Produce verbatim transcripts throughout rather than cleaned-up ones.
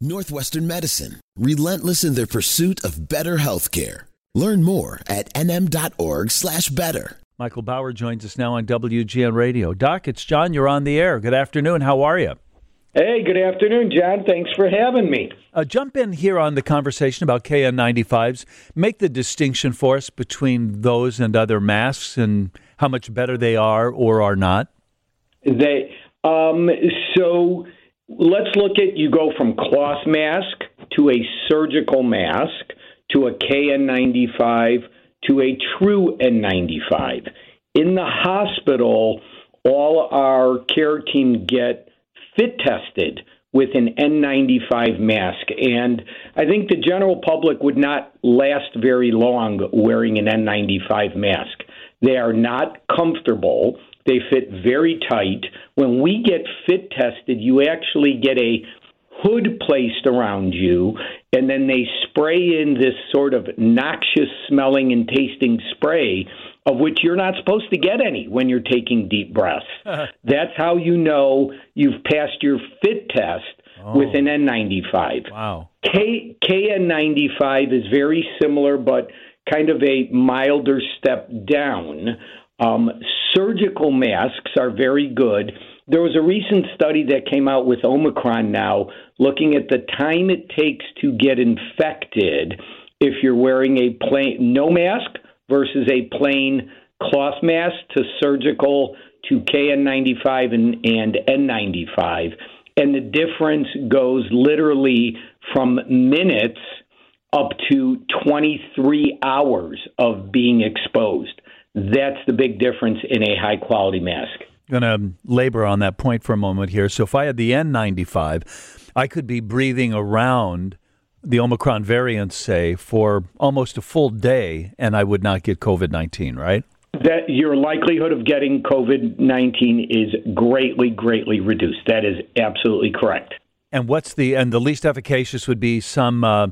Northwestern Medicine, relentless in their pursuit of better healthcare. Learn more at nm.org slash better. Michael Bauer joins us now on W G N Radio. Doc, it's John. You're on the air. Good afternoon. How are you? Hey, good afternoon, John. Thanks for having me. Uh, jump in here on the conversation about K N ninety-fives. Make the distinction for us between those and other masks and how much better they are or are not. They um, so let's look at, you go from cloth mask to a surgical mask to a K N ninety-five to a true N ninety-five. In the hospital, all our care team get fit tested with an N ninety-five mask. And I think the general public would not last very long wearing an N ninety-five mask. They are not comfortable. They fit very tight. When we get fit tested, you actually get a hood placed around you, and then they spray in this sort of noxious smelling and tasting spray of which you're not supposed to get any when you're taking deep breaths. That's how you know you've passed your fit test oh. with an N ninety-five. Wow. K, K N ninety-five is very similar, but kind of a milder step down. Um, surgical masks are very good. There was a recent study that came out with Omicron now, looking at the time it takes to get infected if you're wearing a plain no mask versus a plain cloth mask to surgical to K N ninety-five and, and N ninety-five. And the difference goes literally from minutes up to twenty-three hours of being exposed. That's the big difference in a high-quality mask. I'm going to labor on that point for a moment here. So if I had the N ninety-five, I could be breathing around the Omicron variant, say, for almost a full day, and I would not get COVID nineteen, right? That your likelihood of getting COVID nineteen is greatly, greatly reduced. That is absolutely correct. And what's the and the least efficacious would be some uh,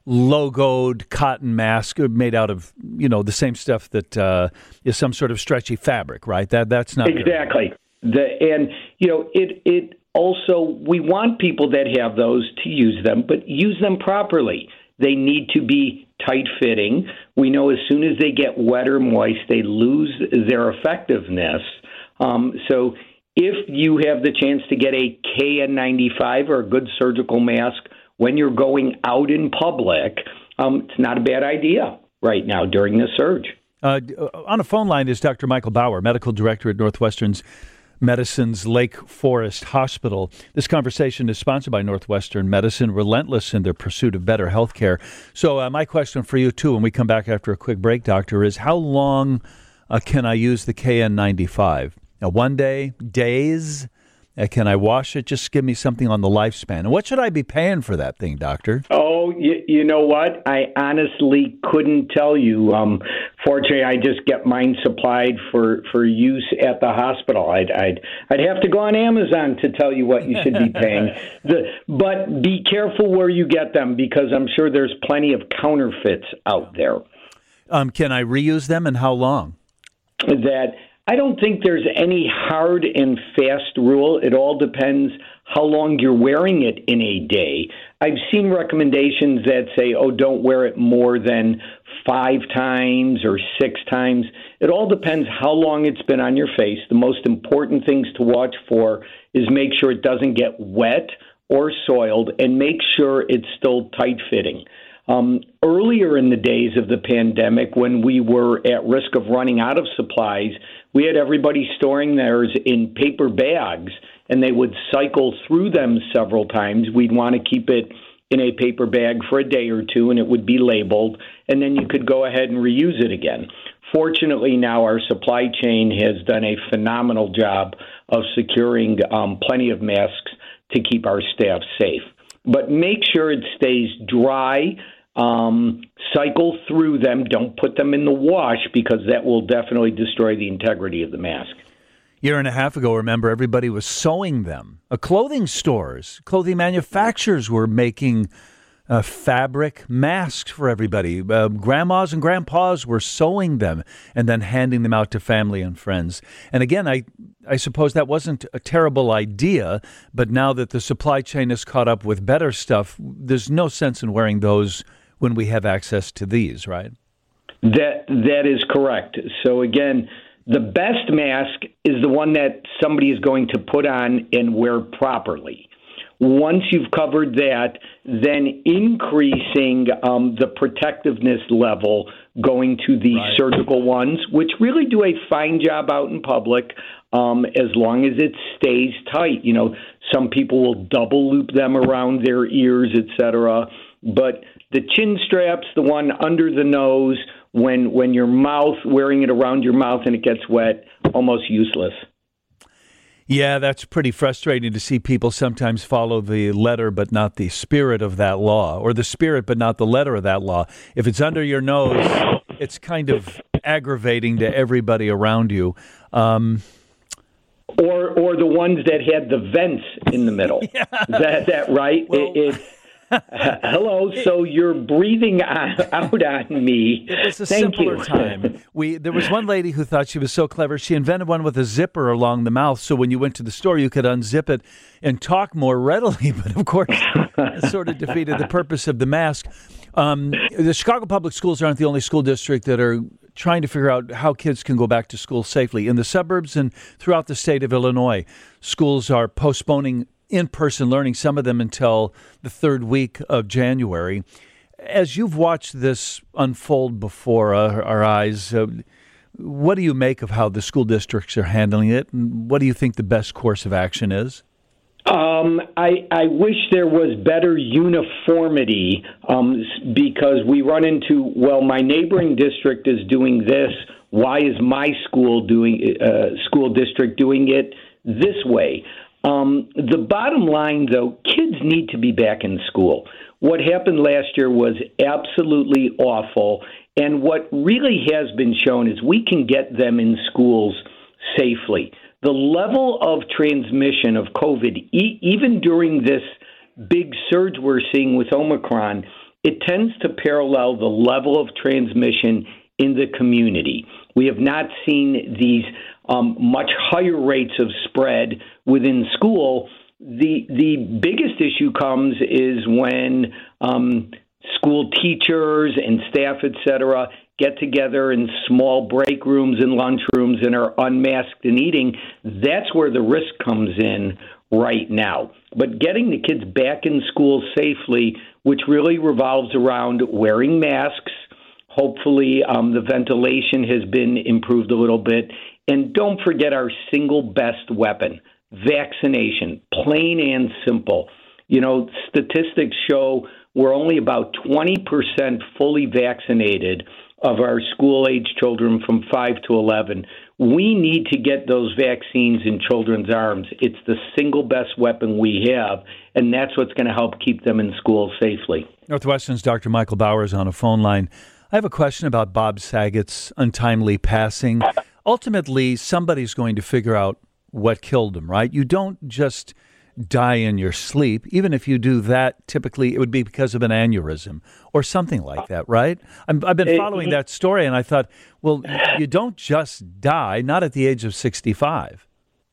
logoed cotton mask made out of, you know, the same stuff that uh, is some sort of stretchy fabric, right? That that's not exactly. The and you know it it also, we want people that have those to use them, but use them properly. They need to be tight fitting. We know as soon as they get wet or moist, they lose their effectiveness. Um, so if you have the chance to get a K N ninety-five or a good surgical mask when you're going out in public, um, it's not a bad idea right now during the surge. Uh, on a phone line is Doctor Michael Bauer, medical director at Northwestern Medicine's Lake Forest Hospital. This conversation is sponsored by Northwestern Medicine, relentless in their pursuit of better health care. So uh, my question for you, too, when we come back after a quick break, Doctor, is how long uh, can I use the K N ninety-five? Now, one day, days? Uh, can I wash it? Just give me something on the lifespan. And what should I be paying for that thing, Doctor? Oh, you, you know what? I honestly couldn't tell you. Um, fortunately, I just get mine supplied for, for use at the hospital. I'd, I'd I'd have to go on Amazon to tell you what you should be paying. The, but be careful where you get them, because I'm sure there's plenty of counterfeits out there. Um, can I reuse them, and how long? That I don't think there's any hard and fast rule. It all depends how long you're wearing it in a day. I've seen recommendations that say, oh, don't wear it more than five times or six times. It all depends how long it's been on your face. The most important things to watch for is make sure it doesn't get wet or soiled, and make sure it's still tight-fitting. Um, earlier in the days of the pandemic, when we were at risk of running out of supplies, we had everybody storing theirs in paper bags, and they would cycle through them several times. We'd want to keep it in a paper bag for a day or two, and it would be labeled, and then you could go ahead and reuse it again. Fortunately, now our supply chain has done a phenomenal job of securing um, plenty of masks to keep our staff safe. But make sure it stays dry. Um, cycle through them. Don't put them in the wash, because that will definitely destroy the integrity of the mask. A year and a half ago, remember, everybody was sewing them. Uh, clothing stores, clothing manufacturers were making uh, fabric masks for everybody. Uh, grandmas and grandpas were sewing them and then handing them out to family and friends. And again, I, I suppose that wasn't a terrible idea, but now that the supply chain has caught up with better stuff, there's no sense in wearing those when we have access to these, right? That that is correct. So again, the best mask is the one that somebody is going to put on and wear properly. Once you've covered that, then increasing um, the protectiveness level, going to the right. surgical ones, which really do a fine job out in public, um, as long as it stays tight. You know, some people will double loop them around their ears, et cetera. But the chin straps, the one under the nose, when when your mouth, wearing it around your mouth and it gets wet, almost useless. Yeah, that's pretty frustrating to see people sometimes follow the letter but not the spirit of that law, or the spirit but not the letter of that law. If it's under your nose, it's kind of aggravating to everybody around you. Um, or or the ones that had the vents in the middle. Yeah. Is that, that right? Well, it, it, hello, so you're breathing out on me. It was a Thank simpler you. time. We there was one lady who thought she was so clever. She invented one with a zipper along the mouth, so when you went to the store, you could unzip it and talk more readily. But of course, it sort of defeated the purpose of the mask. Um, the Chicago Public Schools aren't the only school district that are trying to figure out how kids can go back to school safely. In the suburbs and throughout the state of Illinois, schools are postponing in-person learning, some of them until the third week of January. As you've watched this unfold before our, our eyes, uh, what do you make of how the school districts are handling it, and what do you think the best course of action is? Um, I, I wish there was better uniformity um, because we run into, well, my neighboring district is doing this. Why is my school doing uh, school district doing it this way? Um, the bottom line, though, kids need to be back in school. What happened last year was absolutely awful, and what really has been shown is we can get them in schools safely. The level of transmission of COVID, e- even during this big surge we're seeing with Omicron, it tends to parallel the level of transmission in the community. We have not seen these um, much higher rates of spread within school. The the biggest issue comes is when um, school teachers and staff, et cetera, get together in small break rooms and lunch rooms and are unmasked and eating. That's where the risk comes in right now. But getting the kids back in school safely, which really revolves around wearing masks, hopefully um, the ventilation has been improved a little bit. And don't forget our single best weapon, vaccination, plain and simple. You know, statistics show we're only about twenty percent fully vaccinated of our school-age children from five to eleven. We need to get those vaccines in children's arms. It's the single best weapon we have, and that's what's going to help keep them in school safely. Northwestern's Doctor Michael Bauer is on a phone line. I have a question about Bob Saget's untimely passing. Ultimately, somebody's going to figure out what killed him, right? You don't just die in your sleep. Even if you do that, typically it would be because of an aneurysm or something like that, right? I'm, I've been following that story, and I thought, well, you don't just die, not at the age of sixty-five.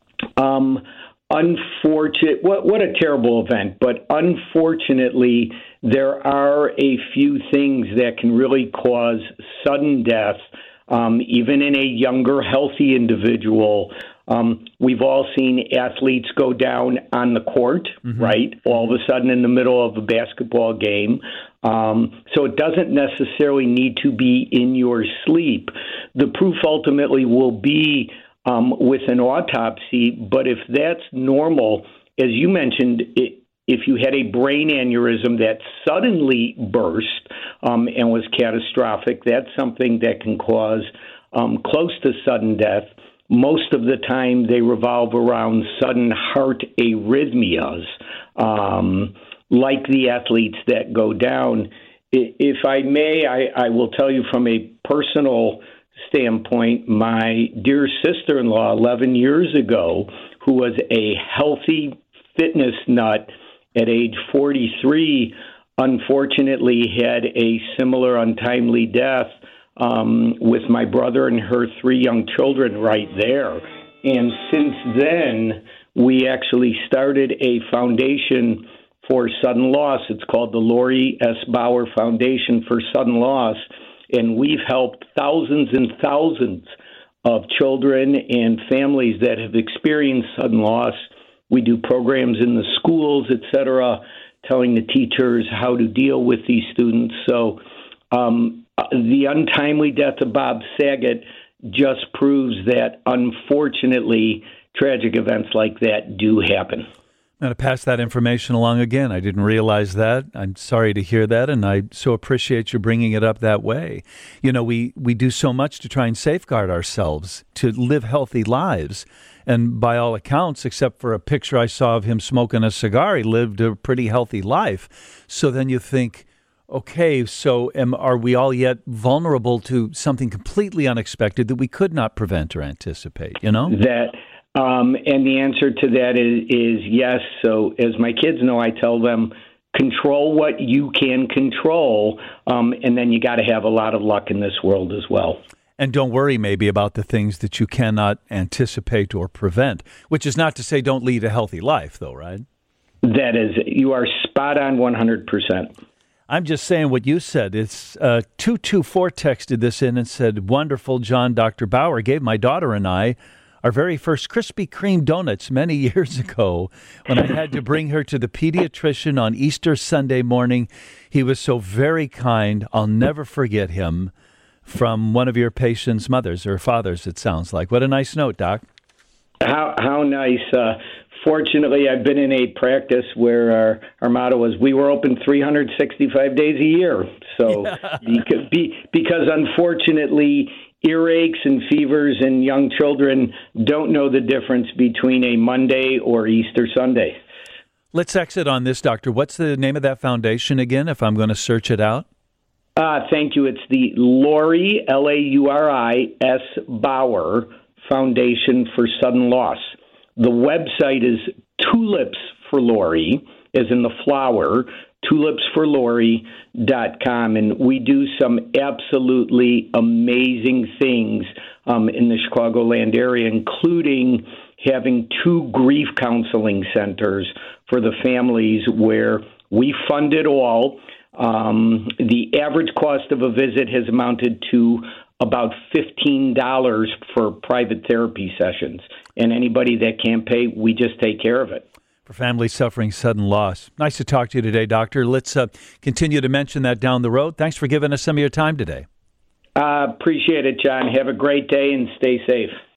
Um, unfortunate. What, what a terrible event. But unfortunately, there are a few things that can really cause sudden death, um, even in a younger, healthy individual. Um, we've all seen athletes go down on the court, mm-hmm. right, all of a sudden in the middle of a basketball game. Um, so it doesn't necessarily need to be in your sleep. The proof ultimately will be um, with an autopsy, but if that's normal, as you mentioned, it, if you had a brain aneurysm that suddenly burst um, and was catastrophic, that's something that can cause um, close to sudden death. Most of the time, they revolve around sudden heart arrhythmias, um, like the athletes that go down. If I may, I, I will tell you from a personal standpoint, my dear sister-in-law eleven years ago, who was a healthy fitness nut at age forty-three, unfortunately had a similar untimely death um, with my brother and her three young children right there. And since then, we actually started a foundation for sudden loss. It's called the Lori S. Bauer Foundation for Sudden Loss, and we've helped thousands and thousands of children and families that have experienced sudden loss. We do programs in the schools, et cetera, telling the teachers how to deal with these students. So um, the untimely death of Bob Saget just proves that, unfortunately, tragic events like that do happen. I'm going to pass that information along again. I didn't realize that. I'm sorry to hear that, and I so appreciate you bringing it up that way. You know, we, we do so much to try and safeguard ourselves, to live healthy lives. And by all accounts, except for a picture I saw of him smoking a cigar, he lived a pretty healthy life. So then you think, okay, so am, are we all yet vulnerable to something completely unexpected that we could not prevent or anticipate, you know? That... Um, and the answer to that is, is yes. So as my kids know, I tell them, control what you can control, um, and then you got to have a lot of luck in this world as well. And don't worry maybe about the things that you cannot anticipate or prevent, which is not to say don't lead a healthy life, though, right? That is, you are spot on one hundred percent. I'm just saying what you said. It's uh, two two four texted this in and said, wonderful, John, Doctor Bauer gave my daughter and I our very first Krispy Kreme donuts many years ago when I had to bring her to the pediatrician on Easter Sunday morning. He was so very kind. I'll never forget him. From one of your patients' mothers or fathers, it sounds like. What a nice note, Doc. How how nice. Uh, fortunately, I've been in a practice where our, our motto was we were open three hundred sixty-five days a year. So yeah. because, because unfortunately, earaches and fevers in young children don't know the difference between a Monday or Easter Sunday. Let's exit on this, Doctor. What's the name of that foundation again, if I'm going to search it out? Uh, thank you. It's the Lori, L A U R I, S. Bauer Foundation for Sudden Loss. The website is Tulips for Lori, as in the flower, tulips for lori dot com, and we do some absolutely amazing things um, in the Chicagoland area, including having two grief counseling centers for the families where we fund it all. Um, the average cost of a visit has amounted to about fifteen dollars for private therapy sessions, and anybody that can't pay, we just take care of it. For families suffering sudden loss. Nice to talk to you today, Doctor. Let's uh, continue to mention that down the road. Thanks for giving us some of your time today. Uh, appreciate it, John. Have a great day and stay safe.